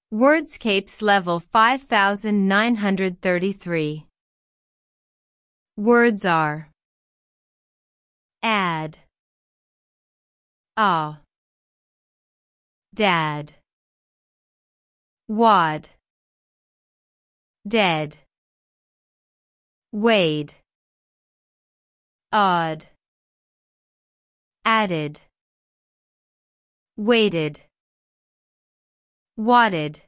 Wordscapes level 5933. Words are add, dad, wad, dead, wade, odd, added, weighted, wadded.